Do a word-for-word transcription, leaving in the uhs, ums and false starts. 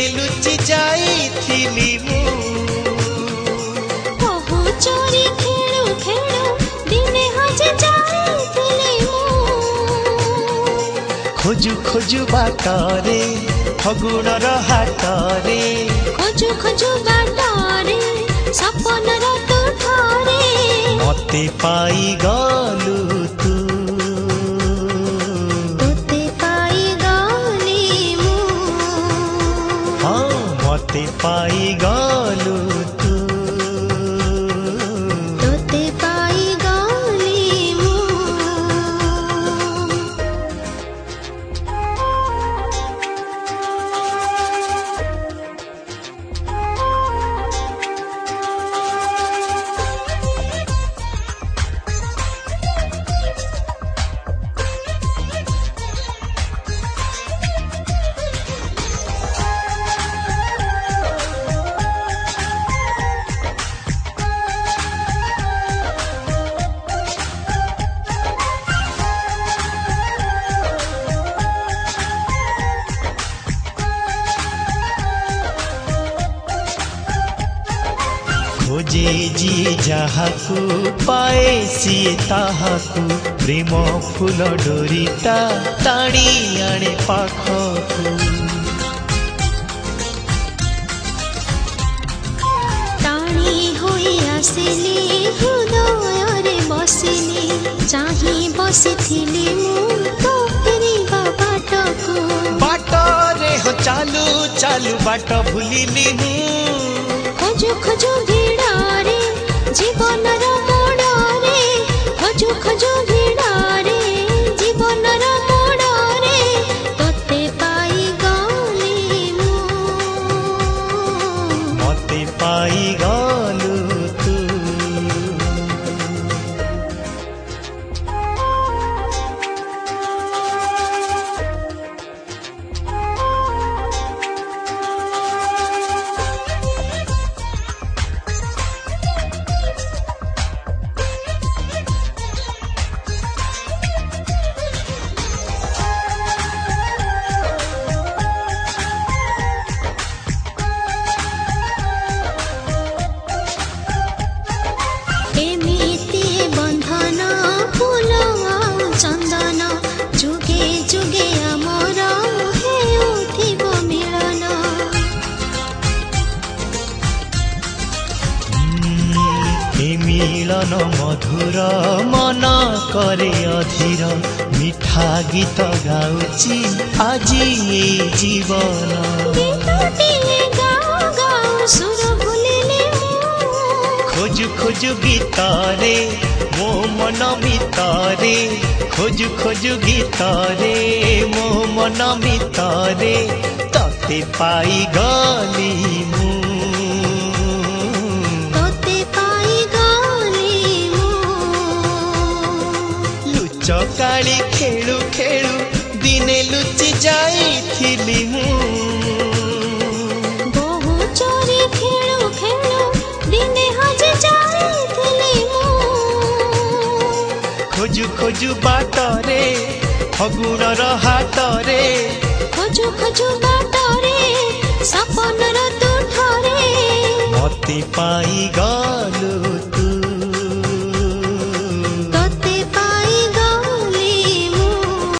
लुचि जाइथिली मु बहु चोरी खेलु खेलु दिने हजे जाइथिली मु खोजु खोजु बाटरे फगुणर हाटरे खोजु खोजु बाटरे सपनर तुठरे मते पाई गलु तू तोते पाई गली मु हाँ मते पाई गलु तू तोते पाई गली मु खोजे जी जहाकू पाए सी ताहाकू प्रेम फूल डोरीटा टाणी आणे पाखकू टाणी होई आसिली हृदय रे बसिली चाही बसिथिली मु तो फेरिबा बाटको बाटरे हो चालू चालू बाट भूलिली हूँ खोजु खोजु भिड़ारे जीवनर मोड़रे खोजु खोजु भिड़ारे जीवनर मोड़रे तोते पाई गली मु मते पाई गलु तू एमिति बंधन फूल चंदन जुगे जुगे आमर हेउथिब मिलन ए मिलन मधुर मन करे अधीर मिठा गीत गाउची आजी ए जीवन गीतटिए गाओ गाओ सुर भूलिले मु खोजु खोजु गीतरे मो मन मितरे खोजु खोजु गीतरे मो मन मितरे तते पाई गली मु तोते पाई गली मु लुचकाली खेलु खेलु दिने लुचि जाइथिली मु बहु चोरी खेलु खेलु दिने हजे जाइथिली मु खोजु खोजु बाटरे फगुणर हाटरे खोजु खोजु बाटरे सपनर तुठरे मते पाई गलु